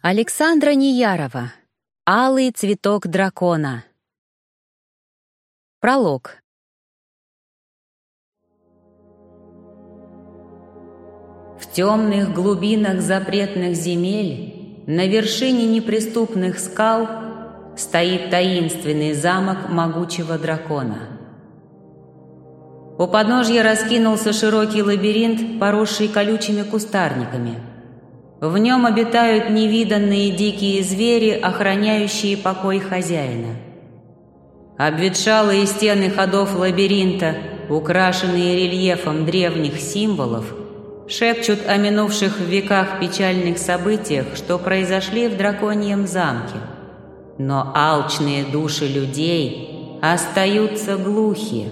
Александра Неярова. Алый цветок дракона. Пролог. В темных глубинах запретных земель, на вершине неприступных скал, стоит таинственный замок могучего дракона. У подножья раскинулся широкий лабиринт, поросший колючими кустарниками. В нем обитают невиданные дикие звери, охраняющие покой хозяина. Обветшалые стены ходов лабиринта, украшенные рельефом древних символов, шепчут о минувших в веках печальных событиях, что произошли в драконьем замке. Но алчные души людей остаются глухи.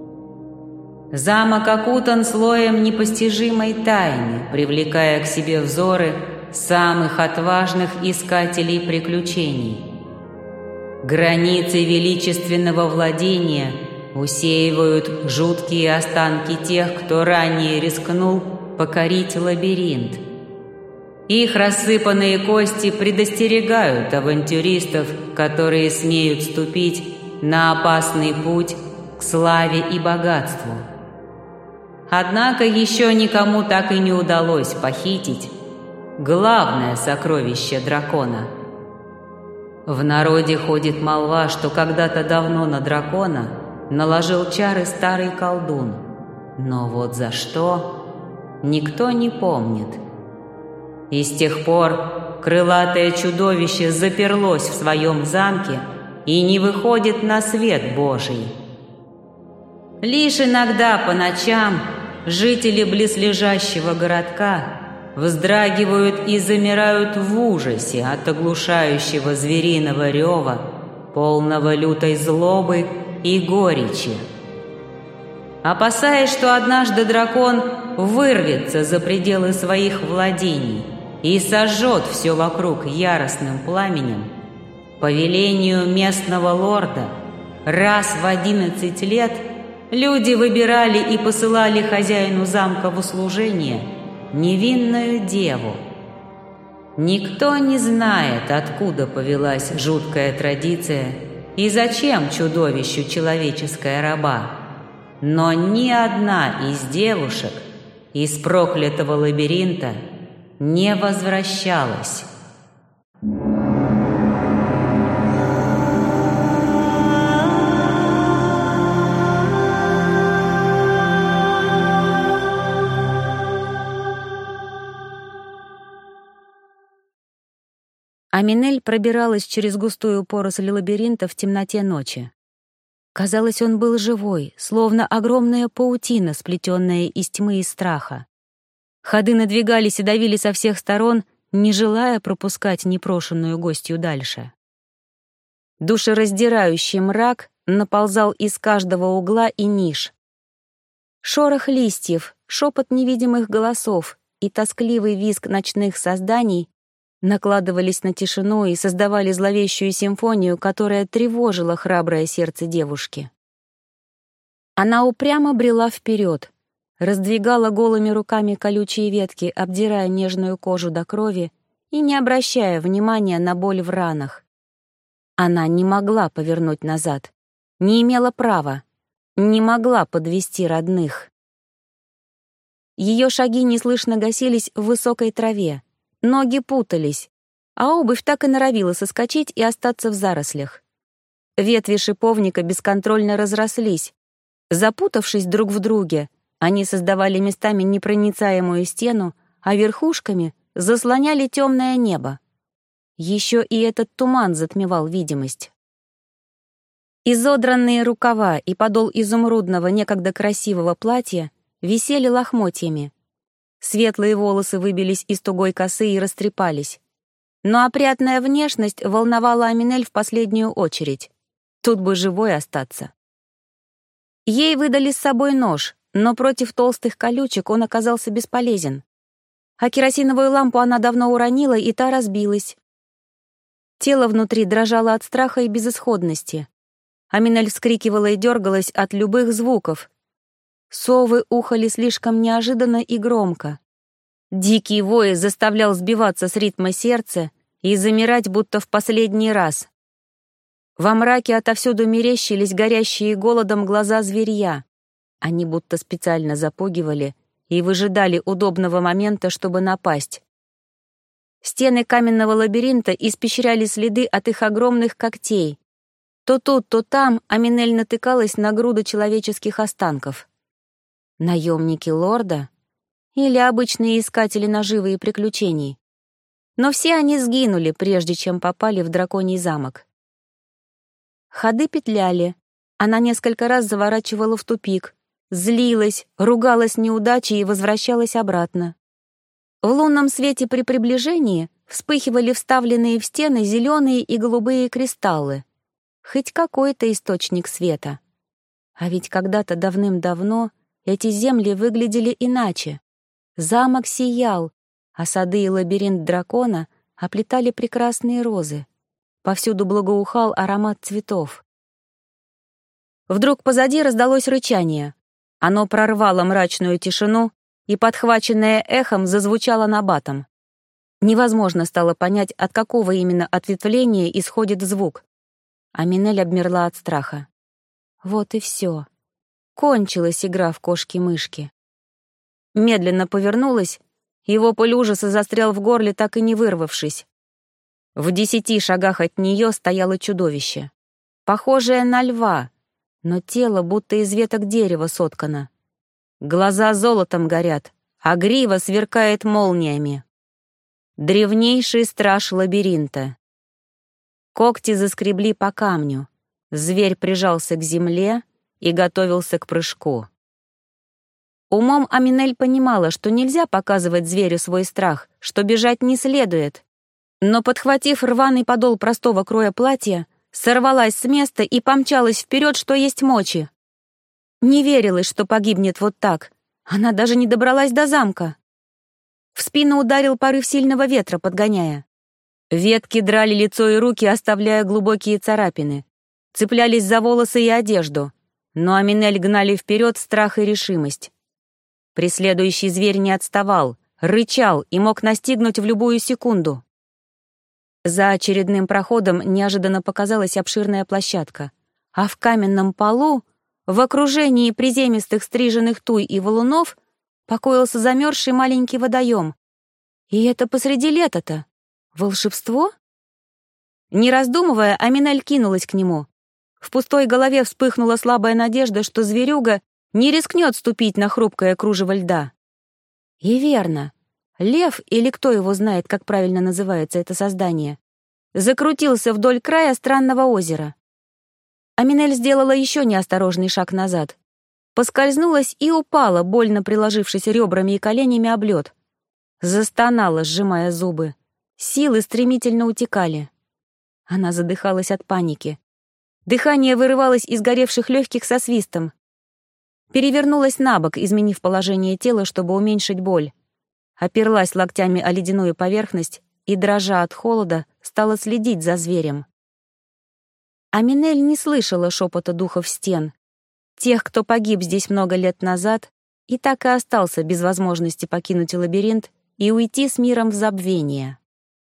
Замок окутан слоем непостижимой тайны, привлекая к себе взоры самых отважных искателей приключений. Границы величественного владения усеивают жуткие останки тех, кто ранее рискнул покорить лабиринт. Их рассыпанные кости предостерегают авантюристов, которые смеют ступить на опасный путь к славе и богатству. Однако еще никому так и не удалось похитить главное сокровище дракона. В народе ходит молва, что когда-то давно на дракона наложил чары старый колдун. Но вот за что, никто не помнит. И с тех пор крылатое чудовище заперлось в своем замке и не выходит на свет Божий. Лишь иногда по ночам жители близлежащего городка вздрагивают и замирают в ужасе от оглушающего звериного рева, полного лютой злобы и горечи. Опасаясь, что однажды дракон вырвется за пределы своих владений и сожжет все вокруг яростным пламенем, по велению местного лорда раз в 11 лет люди выбирали и посылали хозяину замка в услужение невинную деву. Никто не знает, откуда повелась жуткая традиция и зачем чудовищу человеческая раба, но ни одна из девушек из проклятого лабиринта не возвращалась. Аминель пробиралась через густую поросль лабиринта в темноте ночи. Казалось, он был живой, словно огромная паутина, сплетенная из тьмы и страха. Ходы надвигались и давили со всех сторон, не желая пропускать непрошенную гостью дальше. Душераздирающий мрак наползал из каждого угла и ниш. Шорох листьев, шепот невидимых голосов и тоскливый визг ночных созданий накладывались на тишину и создавали зловещую симфонию, которая тревожила храброе сердце девушки. Она упрямо брела вперед, раздвигала голыми руками колючие ветки, обдирая нежную кожу до крови и не обращая внимания на боль в ранах. Она не могла повернуть назад, не имела права, не могла подвести родных. Ее шаги неслышно гасились в высокой траве, ноги путались, а обувь так и норовила соскочить и остаться в зарослях. Ветви шиповника бесконтрольно разрослись. Запутавшись друг в друге, они создавали местами непроницаемую стену, а верхушками заслоняли темное небо. Еще и этот туман затмевал видимость. Изодранные рукава и подол изумрудного, некогда красивого платья висели лохмотьями. Светлые волосы выбились из тугой косы и растрепались. Но опрятная внешность волновала Аминель в последнюю очередь. Тут бы живой остаться. Ей выдали с собой нож, но против толстых колючек он оказался бесполезен. А керосиновую лампу она давно уронила, и та разбилась. Тело внутри дрожало от страха и безысходности. Аминель вскрикивала и дергалась от любых звуков. Совы ухали слишком неожиданно и громко. Дикий вой заставлял сбиваться с ритма сердца и замирать, будто в последний раз. Во мраке отовсюду мерещились горящие голодом глаза зверья. Они будто специально запугивали и выжидали удобного момента, чтобы напасть. Стены каменного лабиринта испещряли следы от их огромных когтей. То тут, то там Аминель натыкалась на груды человеческих останков. Наемники лорда? Или обычные искатели наживы и приключений? Но все они сгинули, прежде чем попали в драконий замок. Ходы петляли. Она несколько раз заворачивала в тупик, злилась, ругалась неудачей и возвращалась обратно. В лунном свете при приближении вспыхивали вставленные в стены зеленые и голубые кристаллы. Хоть какой-то источник света. А ведь когда-то давным-давно эти земли выглядели иначе. Замок сиял, а сады и лабиринт дракона оплетали прекрасные розы. Повсюду благоухал аромат цветов. Вдруг позади раздалось рычание. Оно прорвало мрачную тишину и, подхваченное эхом, зазвучало набатом. Невозможно стало понять, от какого именно ответвления исходит звук. Аминель обмерла от страха. Вот и все. Кончилась игра в кошки-мышки. Медленно повернулась, и вопль ужаса застрял в горле, так и не вырвавшись. В 10 шагах от нее стояло чудовище. Похожее на льва, но тело будто из веток дерева соткано. Глаза золотом горят, а грива сверкает молниями. Древнейший страж лабиринта. Когти заскребли по камню. Зверь прижался к земле и готовился к прыжку. Умом Аминель понимала, что нельзя показывать зверю свой страх, что бежать не следует. Но, подхватив рваный подол простого кроя платья, сорвалась с места и помчалась вперед, что есть мочи. Не верилось, что погибнет вот так. Она даже не добралась до замка. В спину ударил порыв сильного ветра, подгоняя. Ветки драли лицо и руки, оставляя глубокие царапины. Цеплялись за волосы и одежду. Но Аминель гнали вперед страх и решимость. Преследующий зверь не отставал, рычал и мог настигнуть в любую секунду. За очередным проходом неожиданно показалась обширная площадка, а в каменном полу, в окружении приземистых стриженных туй и валунов, покоился замерзший маленький водоем. И это посреди лета-то. Волшебство? Не раздумывая, Аминель кинулась к нему. В пустой голове вспыхнула слабая надежда, что зверюга не рискнет ступить на хрупкое кружево льда. И верно. Лев, или кто его знает, как правильно называется это создание, закрутился вдоль края странного озера. Аминель сделала еще неосторожный шаг назад. Поскользнулась и упала, больно приложившись ребрами и коленями об лед. Застонала, сжимая зубы. Силы стремительно утекали. Она задыхалась от паники. Дыхание вырывалось из горевших легких со свистом. Перевернулась на бок, изменив положение тела, чтобы уменьшить боль. Оперлась локтями о ледяную поверхность и, дрожа от холода, стала следить за зверем. Аминель не слышала шепота духов стен. Тех, кто погиб здесь много лет назад, и так и остался без возможности покинуть лабиринт и уйти с миром в забвение.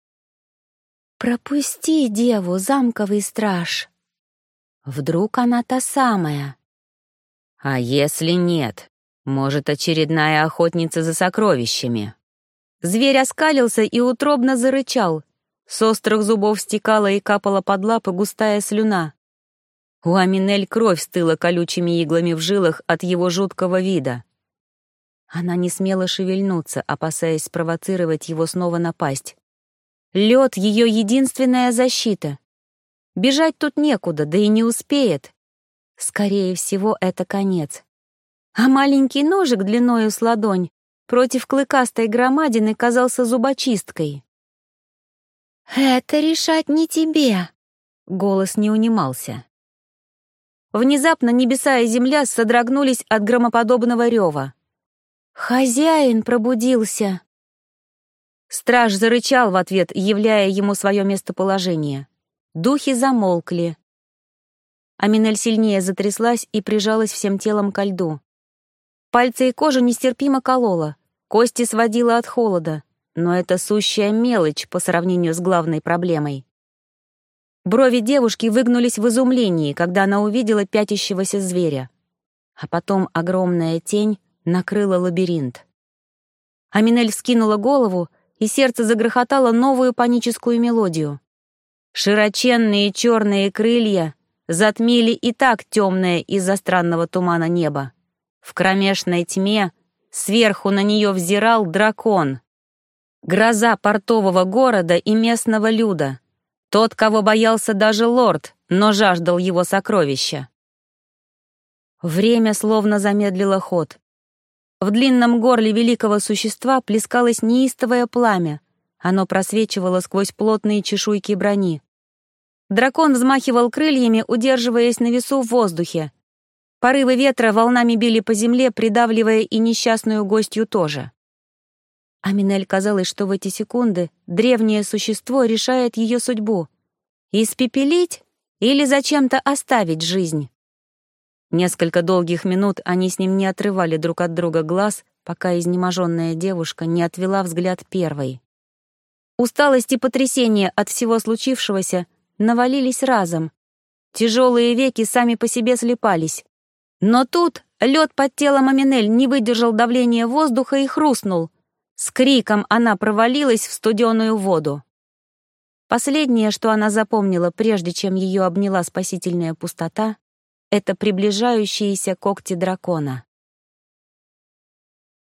«Пропусти деву, замковый страж!» Вдруг она та самая? А если нет? Может, очередная охотница за сокровищами? Зверь оскалился и утробно зарычал. С острых зубов стекала и капала под лапы густая слюна. У Аминель кровь стыла колючими иглами в жилах от его жуткого вида. Она не смела шевельнуться, опасаясь спровоцировать его снова напасть. Лед — ее единственная защита. Бежать тут некуда, да и не успеет. Скорее всего, это конец. А маленький ножик длиною с ладонь против клыкастой громадины казался зубочисткой. «Это решать не тебе», — голос не унимался. Внезапно небеса и земля содрогнулись от громоподобного рева. «Хозяин пробудился!» Страж зарычал в ответ, являя ему свое местоположение. Духи замолкли. Аминель сильнее затряслась и прижалась всем телом ко льду. Пальцы и кожу нестерпимо колола, кости сводила от холода, но это сущая мелочь по сравнению с главной проблемой. Брови девушки выгнулись в изумлении, когда она увидела пятящегося зверя. А потом огромная тень накрыла лабиринт. Аминель вскинула голову, и сердце загрохотало новую паническую мелодию. Широченные черные крылья затмили и так темное из-за странного тумана небо. В кромешной тьме сверху на нее взирал дракон. Гроза портового города и местного люда. Тот, кого боялся даже лорд, но жаждал его сокровища. Время словно замедлило ход. В длинном горле великого существа плескалось неистовое пламя. Оно просвечивало сквозь плотные чешуйки брони. Дракон взмахивал крыльями, удерживаясь на весу в воздухе. Порывы ветра волнами били по земле, придавливая и несчастную гостью тоже. Аминель казалось, что в эти секунды древнее существо решает ее судьбу. Испепелить или зачем-то оставить жизнь? Несколько долгих минут они с ним не отрывали друг от друга глаз, пока изнеможенная девушка не отвела взгляд первой. Усталость и потрясение от всего случившегося навалились разом. Тяжелые веки сами по себе слипались. Но тут лед под телом Аминель не выдержал давления воздуха и хрустнул. С криком она провалилась в студеную воду. Последнее, что она запомнила, прежде чем ее обняла спасительная пустота, это приближающиеся когти дракона.